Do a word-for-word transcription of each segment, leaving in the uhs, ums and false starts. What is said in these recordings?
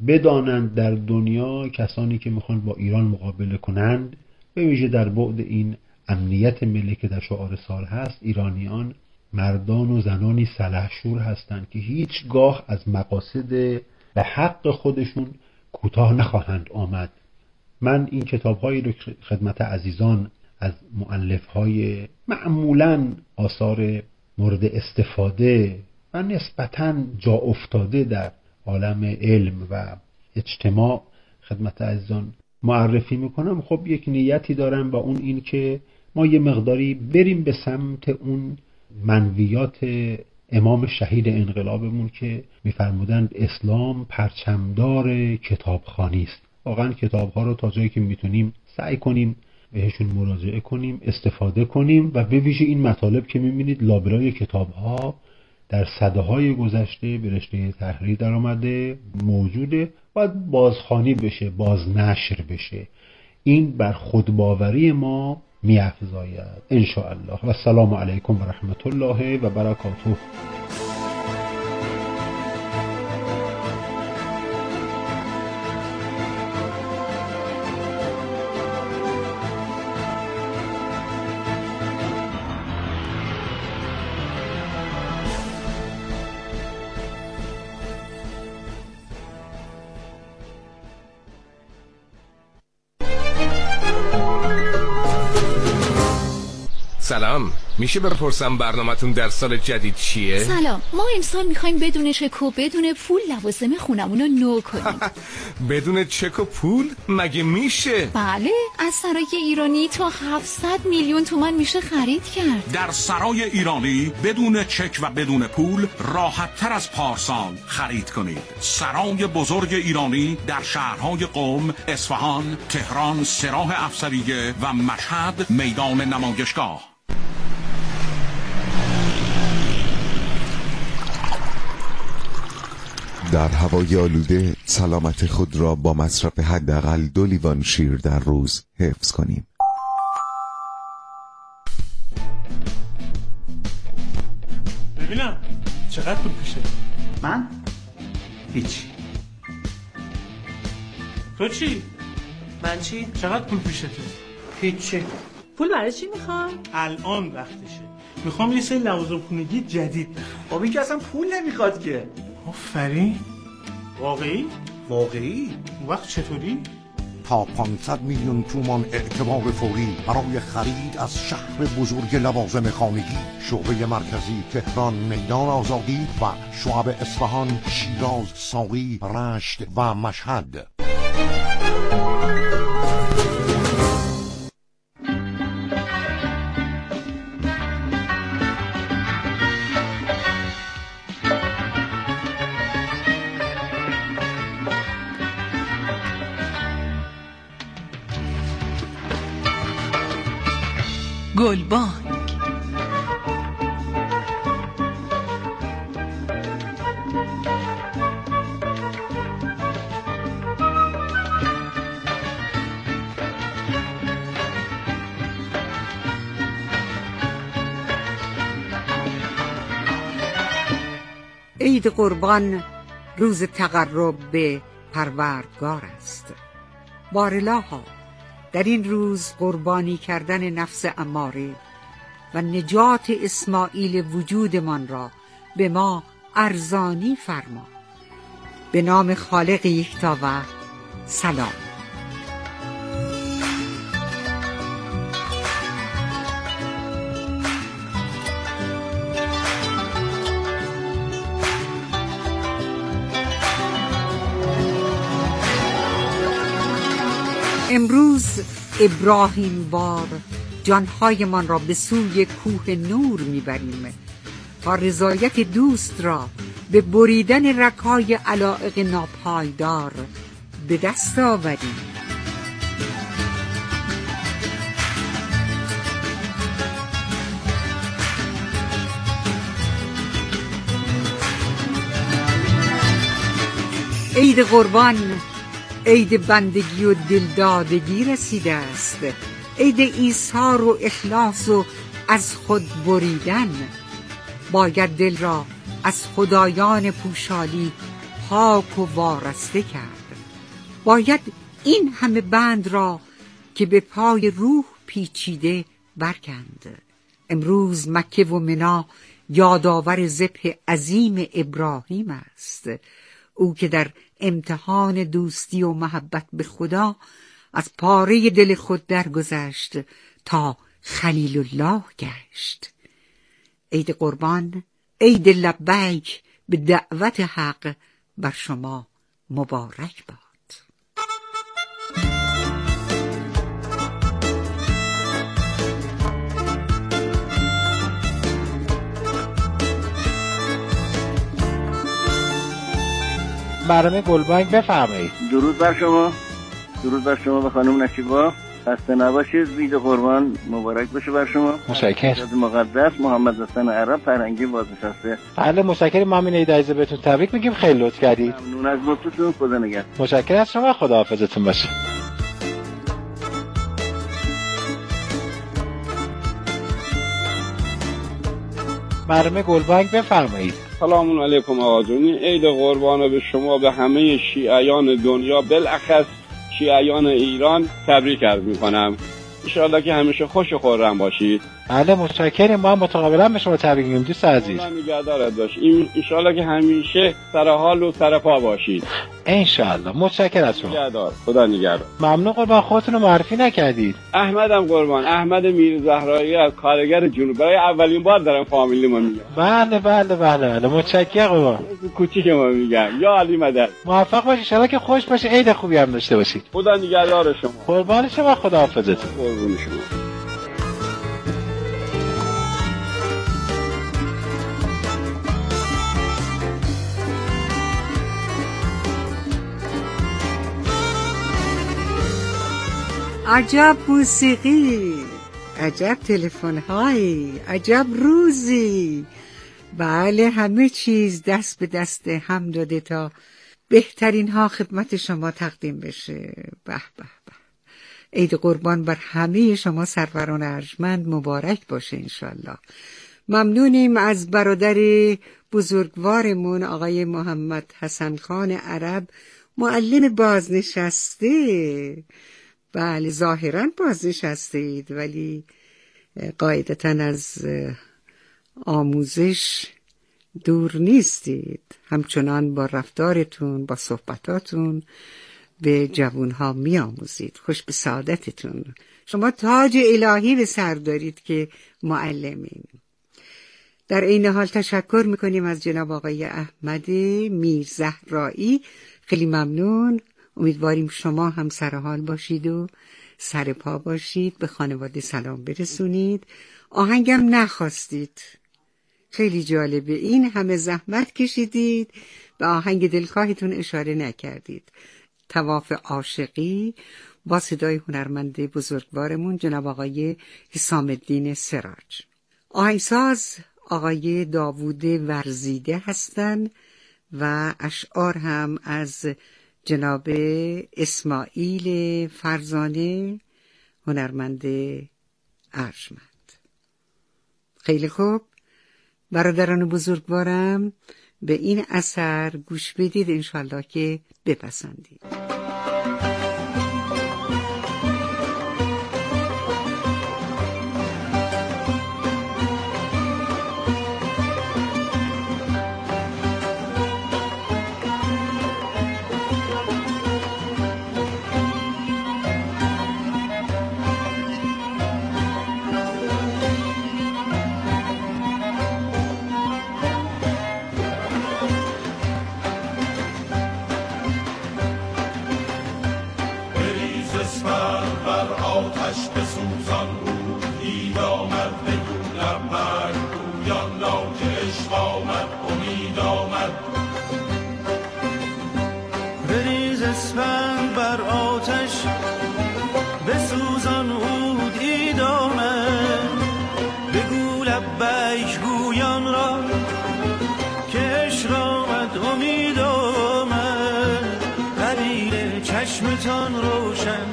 بدانند در دنیا کسانی که میخوان با ایران مقابله کنند، به ویژه در بعد این امنیت ملی که در شعار سال هست، ایرانیان مردان و زنانی سلحشور هستند که هیچگاه از مقاصد به حق خودشون کوتاه نخواهند آمد. من این کتاب‌هایی رو خدمت عزیزان از مؤلف‌های معمولاً آثار مورد استفاده و نسبتاً جا افتاده در عالم علم و اجتماع خدمت عزیزان معرفی میکنم. خب یک نیتی دارم و اون این که ما یه مقداری بریم به سمت اون منویات امام شهید انقلابمون که میفرمودند اسلام پرچمدار کتابخوانی است. واقعا کتاب‌ها رو تا جایی که میتونیم سعی کنیم بهشون مراجعه کنیم، استفاده کنیم و به ویژه این مطالب که میبینید لابلای کتاب‌ها در سده‌های گذشته به رشته تحریر در آمده موجوده، باید بازخوانی بشه، بازنشر بشه. این بر خودباوری ما می‌افزاید ان شاء الله. و السلام علیکم و رحمت الله و برکاته. سلام، میشه بپرسم برنامه‌تون در سال جدید چیه؟ سلام، ما امسال میخوایم بدون چک و بدون پول لوازم خونمون رو نو کنیم. بدون چک و پول؟ مگه میشه؟ بله، از سرای ایرانی تا هفتصد میلیون تومان میشه خرید کرد. در سرای ایرانی بدون چک و بدون پول راحت تر از پارسال خرید کنید. سرای بزرگ ایرانی در شهرهای قم، اصفهان، تهران، سراح افسریه و مشهد میدان نمایشگاه. در هوای آلوده سلامت خود را با مصرف حداقل دو لیوان شیر در روز حفظ کنیم. ببینم چقدر پول پیشه؟ من؟ هیچی. تو چی؟ من چی؟ چقدر پول پیشته؟ هیچی. پول برای چی میخوام؟ الان وقتشه. میخوام یه سری لوازم خونگی جدید بخرم. خب این که اصلا پول نمیخواد که. آفرین. واقعی؟ واقعی؟ اون وقت چطوری؟ تا پانصد میلیون تومان اعتبار فوری برای خرید از شهر بزرگ لوازم خانگی. شعبه مرکزی تهران میدان آزادی و شعب اصفهان، شیراز، ساقی، رشت و مشهد. گلبانگ. عید قربان روز تقرب به پروردگار است. بارلاها در این روز قربانی کردن نفس اماره و نجات اسماعیل وجودمان را به ما ارزانی فرما. به نام خالق یکتا و سلام. امروز ابراهیم بار جانهایمان را به سوی کوه نور میبریم تا رضایت دوست را به بریدن رکای علایق ناپایدار به دست آوریم. عید قربان عید بندگی و دلدادگی رسیده است. عید ایثار و اخلاص و از خود بریدن. باید دل را از خدایان پوشالی خاک و وارسته کرد. باید این همه بند را که به پای روح پیچیده برکند. امروز مکه و منا یادآور ذبح عظیم ابراهیم است، او که در امتحان دوستی و محبت به خدا از پاره دل خود درگذشت تا خلیل الله گشت. عید قربان، عید لبیک به دعوت حق بر شما مبارک باد. برنامه گلبانگ بفرمایید. درود بر شما، درود بر شما و خانم نشیبا. خسته نباشید. عید قربان مبارک باشه بر شما. متشکرم. مقدس محمد حسن عرب فرنگی بازنشسته. بله متشکرم. ما همین عید عزیز بهتون تبریک میگیم. خیلی لطف کردید. ممنون از لطفتون. خدا نگهدار. متشکرم از شما. خداحافظتون باشه. برنامه گلبانگ بفرمایید. سلام علیکم آقا جون. عید قربان به شما به همه شیعیان دنیا، بالاخص شیعیان ایران تبریک عرض میکنم. ان شاءالله که همیشه خوش و خرم باشید. بله متشکرم. ما متقابلا به شما تبریک میگیم دوست عزیز. خدا نگهدارت باش. ان شاءالله که همیشه سر حال و سر پا باشید. ان شاءالله. متشکرم از شما. نگهدار. خدا نگهدار. ممنون. قربان خودتون رو معرفی نکردید. احمدم قربان. احمد میرزهرایی از کارگر جنوب. برای اولین بار دارم فامیلی ما میگم. بله بله بله بله. متشکرم قربان. کوچیک ما میگم. یا علی مدد. موفق باشید. ان شاءالله که خوش باشه. عید خوبی هم داشته باشید. خدا نگهدار شما. قربان شما. خداحافظتون. قربون شما. عجب موسیقی، عجب تلفن هایی، عجب روزی. بله همه چیز دست به دست هم داده تا بهترین ها خدمت شما تقدیم بشه. به به به. عید قربان بر همه شما سروران ارجمند مبارک باشه انشالله. ممنونیم از برادر بزرگوارمون آقای محمد حسن خان عرب، معلم بازنشسته. بله ظاهراً بازنشسته اید ولی قاعدتاً از آموزش دور نیستید. همچنان با رفتارتون، با صحبتاتون به جوانها می آموزید. خوش به سعادتتون. شما تاج الهی به سر دارید که معلمین. در این حال تشکر میکنیم از جناب آقای احمد میرزهرایی. خیلی ممنون. امیدواریم شما هم سر حال باشید و سر پا باشید. به خانواده سلام برسونید. آهنگم نخواستید. خیلی جالبه. این همه زحمت کشیدید به آهنگ دلخواهتون اشاره نکردید. طواف عاشقی با صدای هنرمند بزرگوارمون جناب آقای حسام الدین سراج. آهنگساز آقای داوود ورزیده هستند و اشعار هم از جناب اسماعیل فرزانه هنرمند ارجمند. خیلی خوب برادران بزرگوارم، به این اثر گوش بدید انشالله که بپسندید. چشمتان روشن،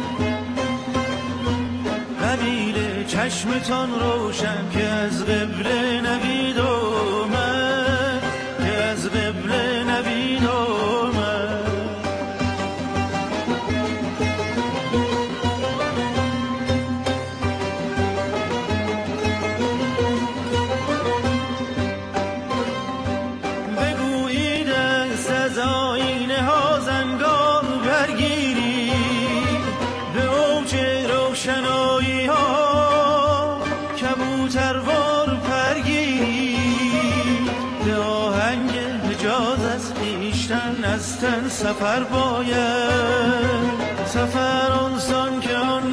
قبیل چشمتان روشن که از قبله نوید آمد، که از قبله نوید آمد. سفر باید، سفر آنسان که آن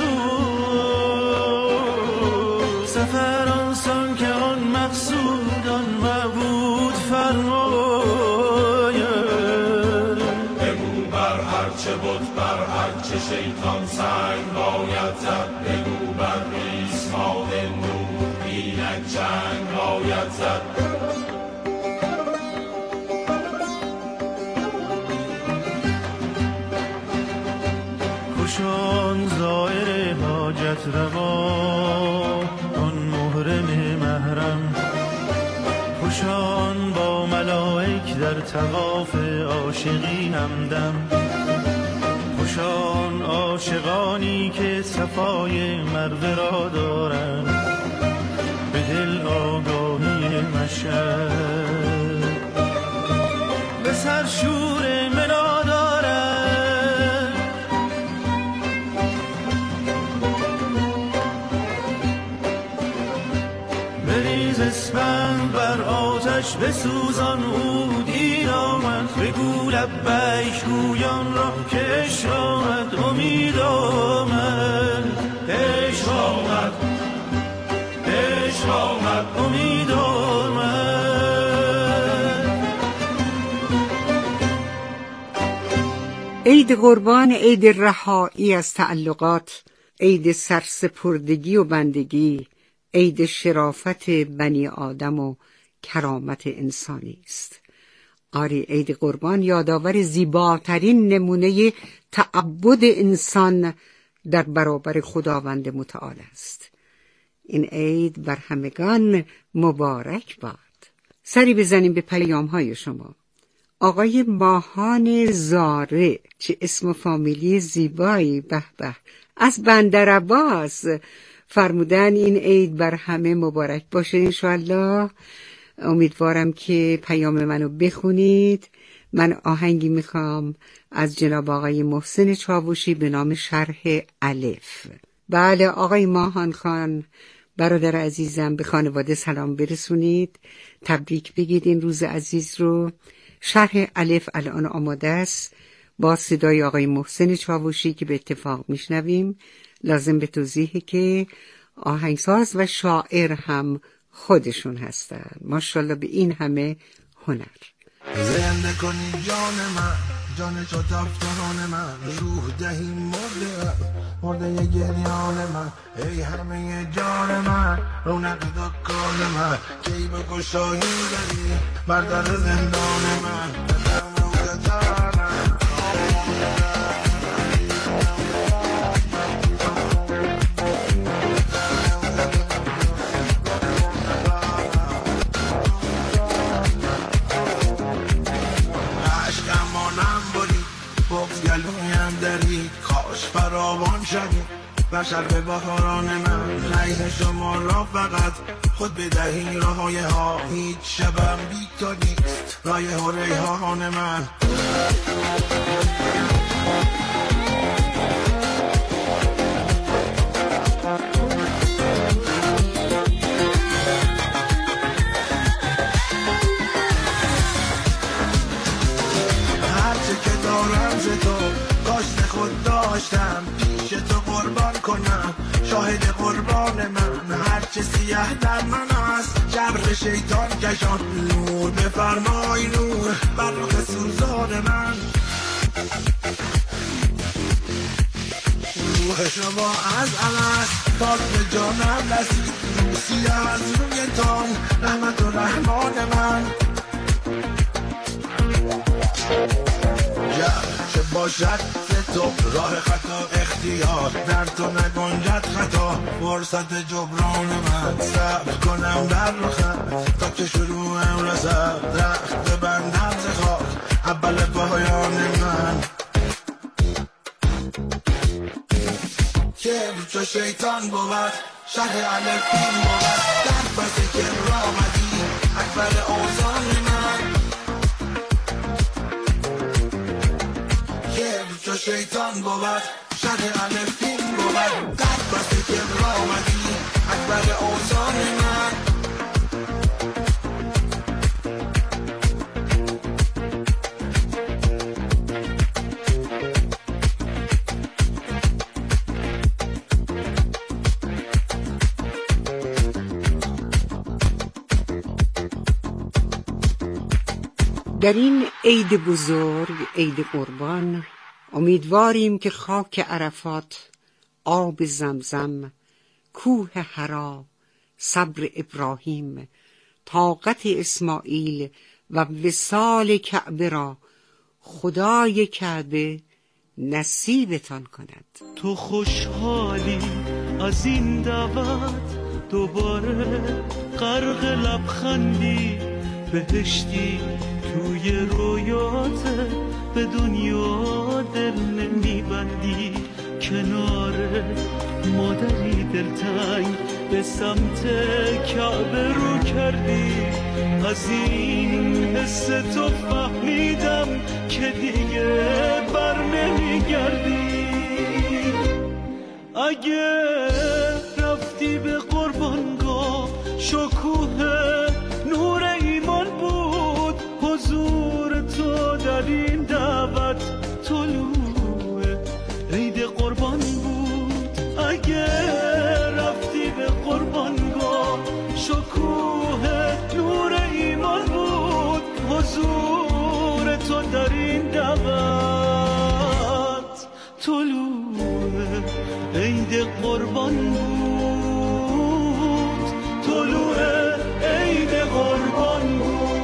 مقصود، سفر آنسان که آن مقصود آن معبود فرماید. بگو بر هرچه بود بر هرچه شیطان سنگ باید زد، بگو بر ریسمان نور اینک جنگ باید زد. خوشان زائر حاجت روا آن محرم محرم، خوشان با ملائک در طواف عاشقی همدم، خوشان عاشقانی که صفای مروه را دارند به دل آگاهی مشهد، به سر شور منا دارند، بریز اسفند بر آتش بسوزان عود این آمد، بگو لبیک گویان را که عشق آمد امید آمد، عشق آمد عشق آمد امید آمد. عید قربان، عید رهایی از تعلقات، عید سرسپردگی و بندگی، عید شرافت بنی آدم و کرامت انسانی است. آری، عید قربان یادآور زیباترین نمونه تعبد انسان در برابر خداوند متعال است. این عید بر همگان مبارک باد. سری بزنیم به پیام های شما. آقای ماهان زاره، چه اسم و فامیلی زیبایی، به به، از بندرعباس فرمودن این عید بر همه مبارک باشه انشالله. امیدوارم که پیام منو بخونید. من آهنگی میخوام از جناب آقای محسن چاوشی به نام شرح الف. بله آقای ماهان خان، برادر عزیزم، به خانواده سلام برسونید، تبریک بگید این روز عزیز رو. شرح الف الان آماده است با صدای آقای محسن چاوشی که به اتفاق میشنویم. لازم به توضیحه که آهنگساز و شاعر هم خودشون هستن. ماشاءالله به این همه هنر. زنده کنی جان من، جان تو تفتان من، روح دهی مرده مرده گریان من، ای همه جان من، رونق دکان من، کی بگو شاهی داری بر در زندان من. کاش فراوان شدی بشر به بهاران من، ریح شما را فقط خود بدهی راه های ها، هیچ شبم بی تو نیست رایح و ریحان من. هرچه که دارم ز تو کاشت خود داشتم، پیش تو قربان کنم شاهد قربان من. هرچه سیاه در من است جبر شیطان کشان، نور بفرمای نور بر رخ سوزان من. روح شما از الست تا به جانم رسید، سیاه از روی تان رحمت و رحمان من. چه باشد تو راه خطا اختیار، در تو نگنجد خطا فرصت جبران من. صبر کنم در رخت تا که شروعم رسد، رخت ببندم ز خاک اول پایان من. که چو شیطان بود شرح الفین بود، در پسی که رامدی اکبر اوزان من. چو شیطان بود شرح الفین بود، در پسی که رامدی اکبر اوزان من. در این عید بزرگ، عید قربان، امیدواریم که خاک عرفات، آب زمزم، کوه حرا، صبر ابراهیم، طاقت اسماعیل و وصال کعبه را خدای کعبه نصیبتان کند. تو خوشحالی از این دعوت، دوباره غرق لبخندی، بهشتی توی رویات، به دنیا دل نمیبندی. کنار مادری دلتنگ به سمت کعبه رو کردی. از این حس تو فهمیدم که دیگه بر نمیگردی. اگه رفتی به قربانگاه، شکوه نور ایمان بود حضور تو در این دعوت. طلوع عید قربان بود. اگه رفتی به قربانگاه، شکوه نور ایمان بود حضور تو در این دعوت. طلوع عید قربان بود. طلوع عید قربان بود.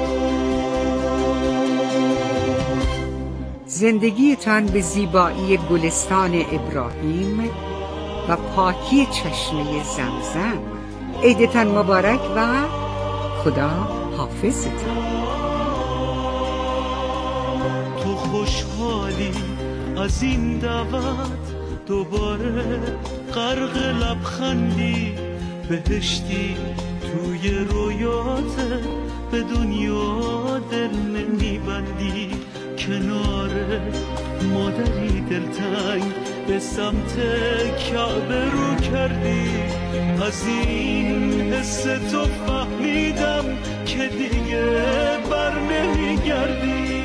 زندگیتان به زیبایی گلستان ابراهیم و پاکی چشمه زمزم. عیدتان مبارک و خدا حافظتان. تو خوشحالی از این دعوت، دوباره غرق لبخندی، بهشتی توی رویات، به دنیا دل نمیبندی. کنار مادری دلتنگ به سمت کعبه رو کردی. از این حس تو فهمیدم که دیگه بر نمیگردی.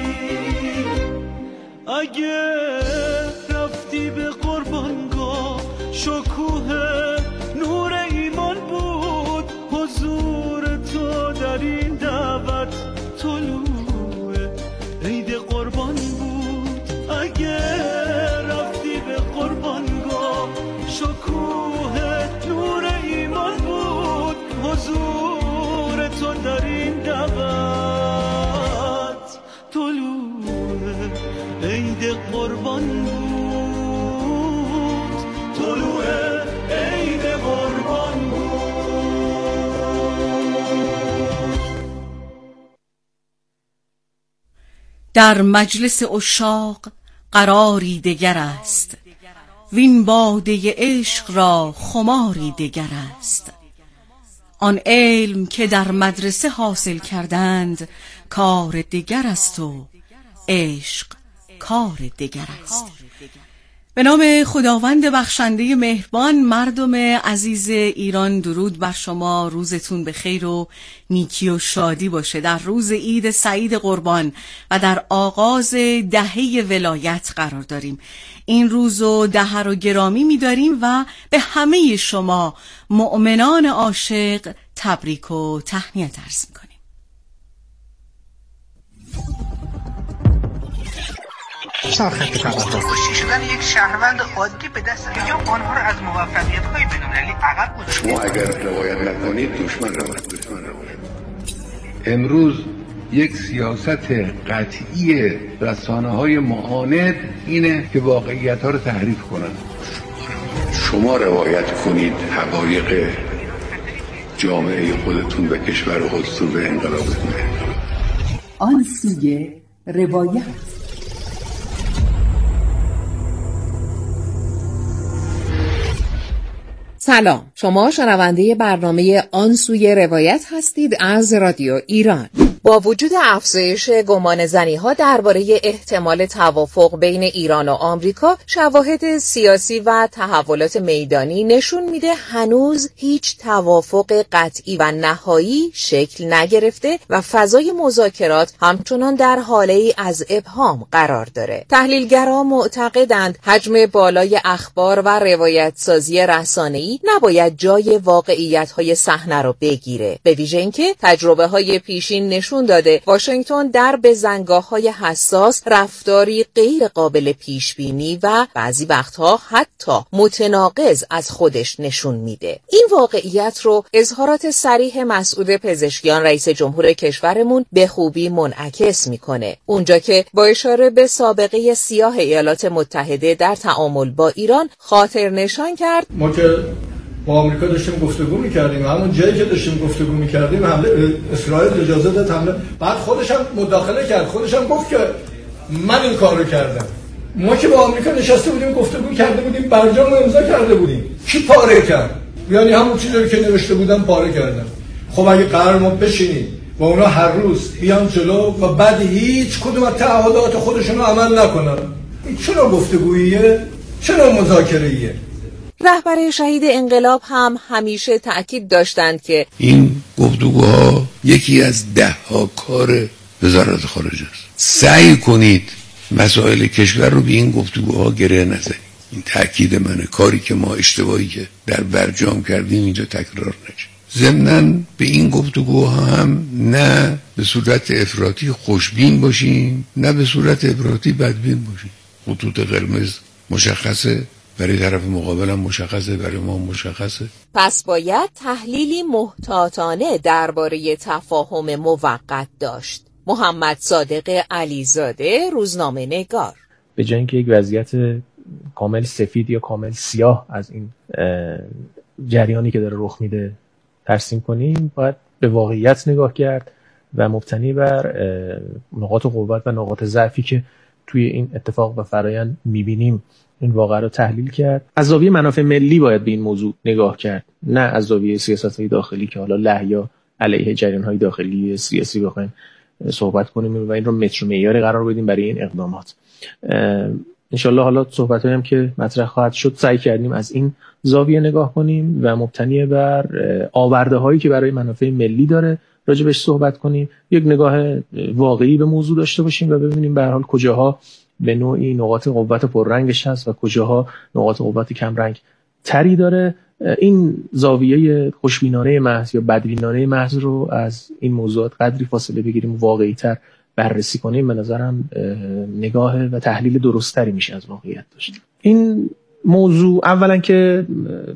اگه رفتی به قربانگاه، شکوه نور ایمان بود حضور تو در این دعوت. طلوع عید قربان بود. اگه رفتی به قربانگاه، شکوه نور ایمان بود حضور تو در این دعوت. طلوع عید قربان بود. طلوع عید قربان بود. در مجلس عشاق قراری دگر است، وین باده عشق را خماری دگر است. آن علم که در مدرسه حاصل کردند کار دگر است و عشق کار دگر است. به نام خداوند بخشنده مهربان، مردم عزیز ایران، درود بر شما. روزتون به خیر و نیکی و شادی باشه. در روز عید سعید قربان و در آغاز دهه ولایت قرار داریم. این روز و دهه رو گرامی می‌داریم و به همه شما مؤمنان عاشق تبریک و تهنیت عرض می‌کنیم. سرخط توقف کشته شدن یک شهروند عادی به دست حجاب آنها را از موفقیت‌های بین‌المللی عقب گذاشت. شما اگر روایت نکنید دشمن روایت دشمن روایت. امروز یک سیاست قطعی رسانه‌های معاند اینه که واقعیت‌ها رو تحریف کنن. شما روایت کنید حقایق جامعه خودتون و کشور خودتون به انقلابتون. آن سوی روایت. سلام، شما شنونده برنامه آن سوی روایت هستید از رادیو ایران. با وجود افزایش گمانه‌زنی‌ها درباره احتمال توافق بین ایران و آمریکا، شواهد سیاسی و تحولات میدانی نشون میده هنوز هیچ توافق قطعی و نهایی شکل نگرفته و فضای مذاکرات همچنان در حاله‌ای از ابهام قرار داره. تحلیلگران معتقدند حجم بالای اخبار و روایت سازی رسانه‌ای نباید جای واقعیت‌های صحنه رو بگیره، به ویژه اینکه تجربه‌های پیشین نشون نشون داده واشنگتن در بزنگاه‌های حساس رفتاری غیر قابل پیش‌بینی و بعضی وقتها حتی متناقض از خودش نشون میده. این واقعیت رو اظهارات صریح مسعود پزشکیان رئیس جمهور کشورمون به خوبی منعکس میکنه. اونجا که با اشاره به سابقه سیاه ایالات متحده در تعامل با ایران خاطر نشان کرد ما که با آمریکا داشتیم گفتگو میکردیم، همون جایی که داشتیم گفتگو میکردیم حمله اسرائیل اجازه داد حمله، بعد خودش هم مداخله کرد، خودش هم گفت که من این کار رو کردم. ما که با آمریکا نشسته بودیم گفتگو کرده بودیم، برجام رو امضا کرده بودیم. کی پاره کرد؟ یعنی همون چیزی که نوشته بودن پاره کردن. خب اگه قرار ما بشینیم و اونا هر روز بیان جلو و بعد هیچ کدوم از تعهدات خودشون رو عمل نکنن، این چه نوع گفتگوییه؟ چه نوع مذاکره‌ایه؟ رهبر شهید انقلاب هم همیشه تأکید داشتند که این گفتگوها یکی از ده ها کار وزارت خارجه است. سعی کنید مسائل کشور رو به این گفتگوها گره نزنید. این تأکید منه. کاری که ما اشتباهی که در برجام کردیم اینجا تکرار نشه. ضمناً به این گفتگوها هم نه به صورت افراطی خوشبین باشیم، نه به صورت افراطی بدبین باشیم. خطوط قرمز مشخصه، برای طرف مقابلم مشخصه، برای ما مشخصه. پس باید تحلیلی محتاطانه درباره تفاهم موقت داشت. محمد صادق علیزاده، روزنامه نگار. به جای اینکه یک وضعیت کامل سفید یا کامل سیاه از این جریانی که داره رخ میده ترسیم کنیم، باید به واقعیت نگاه کرد و مبتنی بر نقاط قوت و نقاط ضعفی که توی این اتفاق و فرایند میبینیم این واقعه رو تحلیل کرد. از زاویه منافع ملی باید به این موضوع نگاه کرد، نه از زاویه سیاست‌های داخلی که حالا له یا علیه جریان‌های داخلی سیاسی بخوایم صحبت کنیم و این رو متر و معیاری قرار بدیم برای این اقدامات. انشالله حالا صحبت‌هایی هم که مطرح خواهد شد سعی کردیم از این زاویه نگاه کنیم و مبتنی بر آورده‌هایی که برای منافع ملی داره راجبش صحبت کنیم، یک نگاه واقعی به موضوع داشته باشیم و ببینیم به هر حال کجاها به نوعی نقاط قوت پررنگش هست و کجاها نقاط قوت کم رنگ تری داره. این زاویه خوشبینانه محض یا بدبینانه محض رو از این موضوعات قدری فاصله بگیریم و واقعی تر بررسی کنیم. به نظرم نگاه و تحلیل درستری میشه از واقعیت داشت. این موضوع اولا که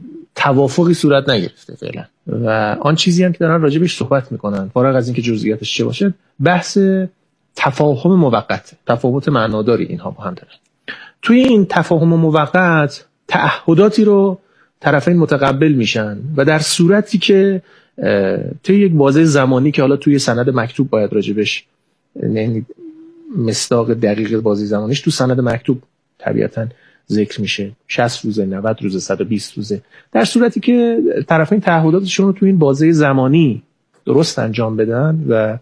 توافقی صورت نگرفته فعلا و آن چیزی هم که دارن راجبش صحبت میکنن فارغ از اینکه جزئیاتش چه باشه بحث تفاهم موقت، تفاوت معناداری اینها با هم دارن. توی این تفاهم موقت تعهداتی رو طرفین متقبل میشن و در صورتی که توی یک بازه زمانی که حالا توی سند مکتوب باید راجبش یعنی مصداق دقیق بازه زمانیش تو سند مکتوب طبیعتاً ذکر میشه، شصت روزه، نود روزه، صد و بیست روزه، در صورتی که طرفین تعهداتشون رو توی این بازه زمانی درست انجام بدن و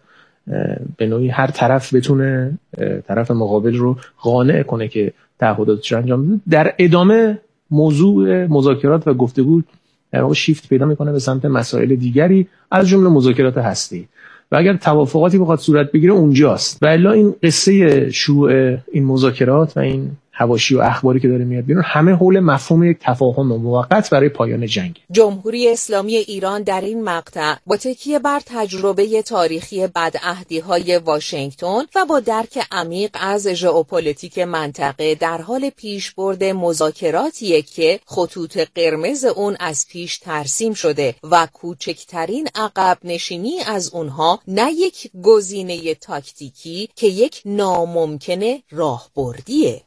به نوعی هر طرف بتونه طرف مقابل رو قانع کنه که تعهداتش رو انجام بده، در ادامه موضوع مذاکرات و گفتگو در واقع شیفت پیدا میکنه به سمت مسائل دیگری از جمله مذاکرات هستی و اگر توافقاتی بخواد صورت بگیره اونجاست. و الا این قصه شروع این مذاکرات و این حواشی و اخباری که داره میاد بیرون همه حول مفهوم یک تفاهم موقت برای پایان جنگ. جمهوری اسلامی ایران در این مقطع با تکیه بر تجربه تاریخی بدعهدی‌های واشنگتن و با درک عمیق از ژئوپلیتیک منطقه در حال پیشبرد مذاکراتیه که خطوط قرمز اون از پیش ترسیم شده و کوچکترین عقب نشینی از اونها نه یک گزینه تاکتیکی که یک ناممکن راهبردیه.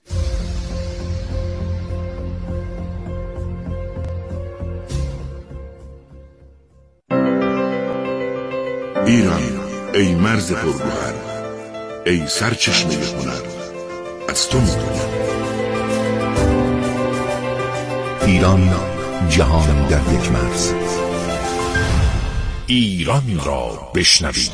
ایران، ای مرز پرگوهر، ای سرچشمه هنر، از تو می‌دونم. ایران، جهان در یک مرز. ایران را بشنوید.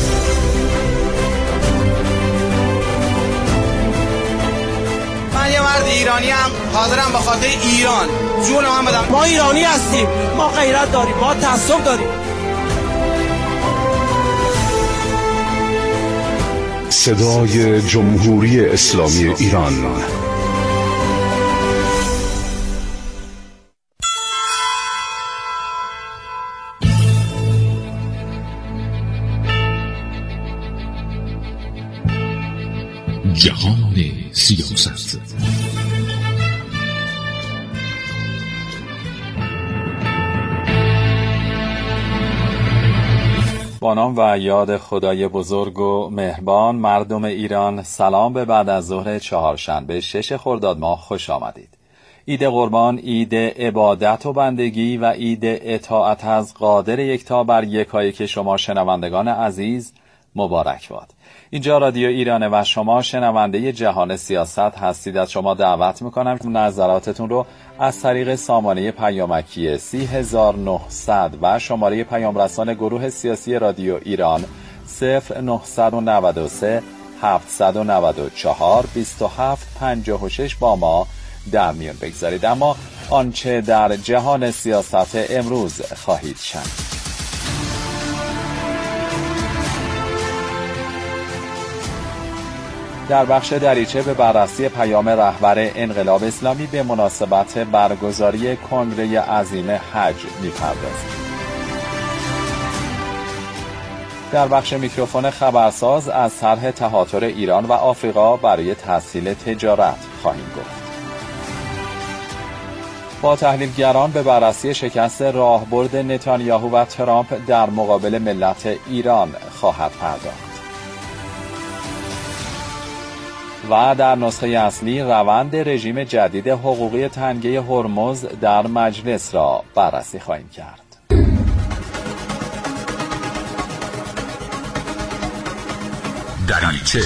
من یه مرد ایرانی هم حاضرم به خاطر ایران جون من بدم. ما ایرانی هستیم، ما غیرت داریم، ما تعصب داریم. صدای جمهوری اسلامی ایران. جهان سیاست. با نام و یاد خدای بزرگ و مهربان، مردم ایران، سلام به بعد از ظهر چهارشنبه شش خرداد ماه خوش آمدید. عید قربان، عید عبادت و بندگی و عید اطاعت از قادر یکتا بر یکایک شما شنوندگان عزیز مبارک باد. اینجا رادیو ایرانه و شما شنونده جهان سیاست هستید. از شما دعوت میکنم که نظراتتون رو از طریق سامانه پیامکی سی هزار و نهصد و شماره پیام رسان گروه سیاسی رادیو ایران صفر نهصد و نود و سه هفتصد و نود و چهار بیست و هفت پنجاه و شش با ما در میان بگذارید. اما آنچه در جهان سیاست امروز خواهید شنید: در بخش دریچه به بررسی پیام رهبر انقلاب اسلامی به مناسبت برگزاری کنگره عظیم حج می‌پردازیم. در بخش میکروفون خبرساز از طرح تهاتر ایران و آفریقا برای تسهیل تجارت خواهیم گفت. با تحلیلگران به بررسی شکست راهبرد نتانیاهو و ترامپ در مقابل ملت ایران خواهد پرداخت. و در نسخه اصلی روند رژیم جدید حقوقی تنگه هرمز در مجلس را بررسی خواهیم کرد. دریچه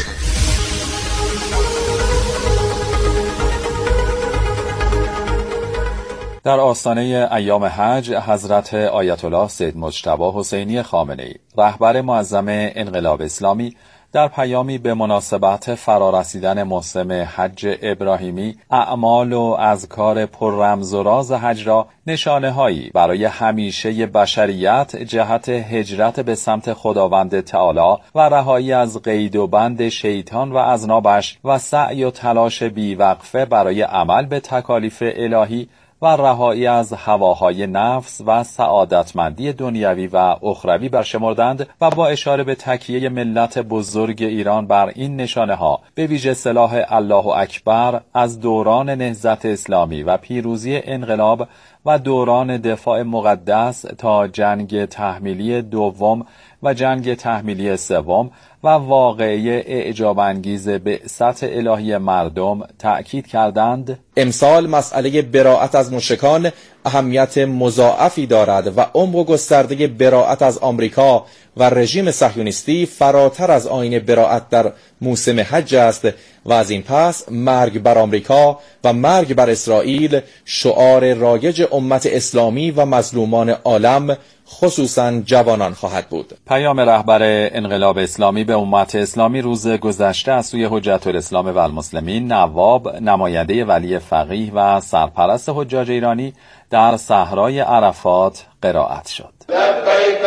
در آستانه ایام حج، حضرت آیت الله سید مجتبی حسینی خامنه‌ای، رهبر معظم انقلاب اسلامی، در پیامی به مناسبت فرارسیدن موسم حج ابراهیمی، اعمال و اذکار پر رمز و راز حج را نشانه‌هایی برای همیشه بشریت جهت هجرت به سمت خداوند تعالی و رهایی از قید و بند شیطان و اذنابش و سعی و تلاش بیوقفه برای عمل به تکالیف الهی و رهایی از هواهای نفس و سعادتمندی دنیوی و اخروی برشمردند و با اشاره به تکیه ملت بزرگ ایران بر این نشانه ها، به ویژه سلاح الله اکبر از دوران نهضت اسلامی و پیروزی انقلاب و دوران دفاع مقدس تا جنگ تحمیلی دوم و جنگ تحمیلی سوم و واقعه اعجاب انگیز بعثت الهی مردم تأکید کردند: امسال مسئله براءت از مشرکان اهمیت مضاعفی دارد و عمق گسترده براءت از آمریکا و رژیم صهیونیستی فراتر از آیین براءت در موسم حج است و از این پس مرگ بر آمریکا و مرگ بر اسرائیل شعار رایج امت اسلامی و مظلومان عالم خصوصا جوانان خواهد بود. پیام رهبر انقلاب اسلامی به امت اسلامی روز گذشته از سوی حجت الاسلام و المسلمین نواب، نماینده ولی فقیه و سرپرست حجاج ایرانی، در صحرای عرفات قرائت شد. لبیک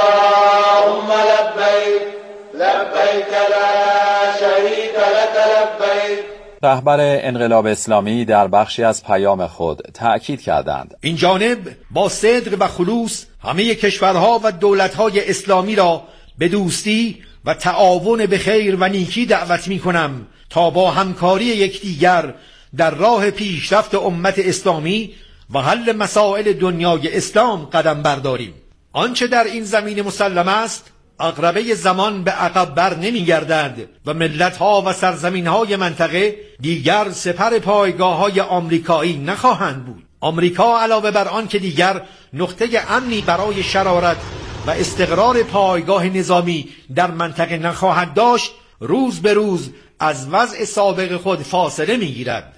اللهم لبیک لبیک لا شریک لک لبیک. رهبر انقلاب اسلامی در بخشی از پیام خود تأکید کردند: این جانب با صدق و خلوص همه کشورها و دولتهای اسلامی را به دوستی و تعاون به خیر و نیکی دعوت می کنم تا با همکاری یکدیگر در راه پیشرفت امت اسلامی و حل مسائل دنیای اسلام قدم برداریم. آنچه در این زمین مسلم است عقربه زمان به عقب بر نمی گردد و ملت ها و سرزمین های منطقه دیگر سپر پایگاه های آمریکایی نخواهند بود. آمریکا علاوه بر آن که دیگر نقطه امنی برای شرارت و استقرار پایگاه نظامی در منطقه نخواهد داشت، روز به روز از وضع سابق خود فاصله می گیرد